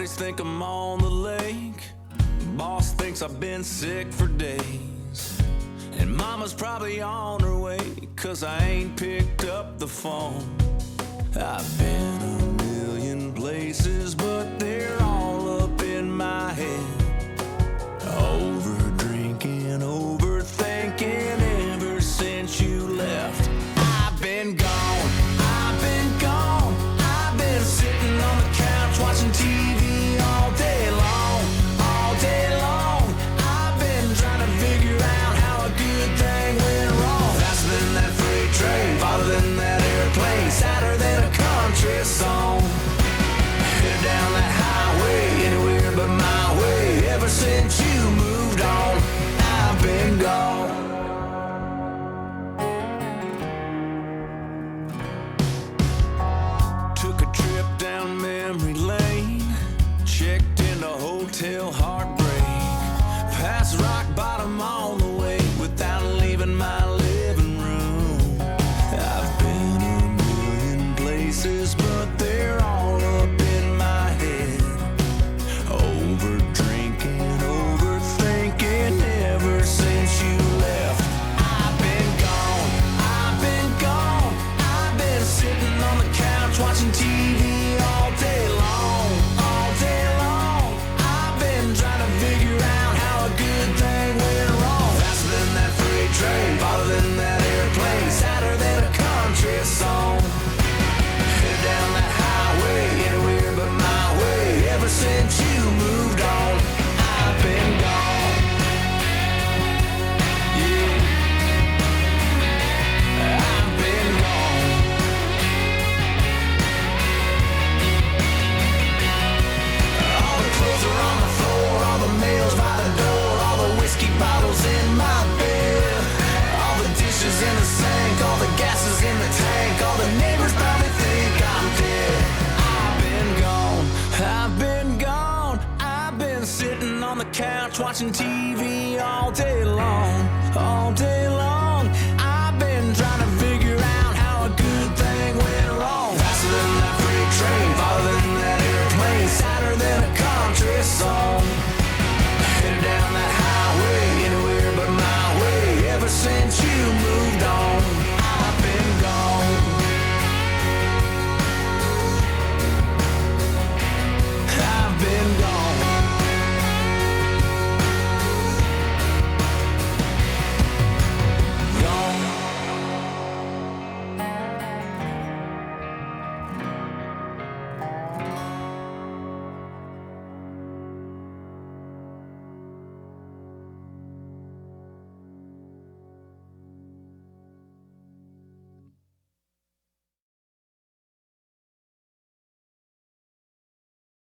Buddies think I'm on the lake. Boss thinks I've been sick for days. And mama's probably on her way, 'cause I ain't picked up the phone. I've been a million places, but they're all up in my head. Over drinking, overthinking, ever since you left. I've been gone, I've been gone. I've been sitting on the couch watching TV all day long, all day long. I've been trying to figure out how a good thing went wrong. Faster than that freight train, farther than that airplane, sadder than a country song. Headed down that highway, anywhere but my way. Ever since you moved on, I've been gone. Took a trip down memory lane, checked into Hotel Heartbreak, past rock bottom on the way, without leaving my living room. I've been a million places, but they're all up in my head. Over drinking, overthinking, ever since you left. I've been gone, I've been gone. I've been sitting on the couch watching TV all day long, all day long. I've been trying to figure out how a good thing went wrong. Faster than that freight train, farther than that airplane, sadder than a country song. Headed down that highway, anywhere but my way. Ever since you moved on, I've been gone. Yeah, I've been gone. All the clothes are on the floor, all the mail's by the door, all the whiskey bottles in my bed, all the dishes in the sink, all the gases in the tank, all the neighbors probably think I'm dead. I've been gone, I've been gone. I've been sitting on the couch watching TV all day long, all day long.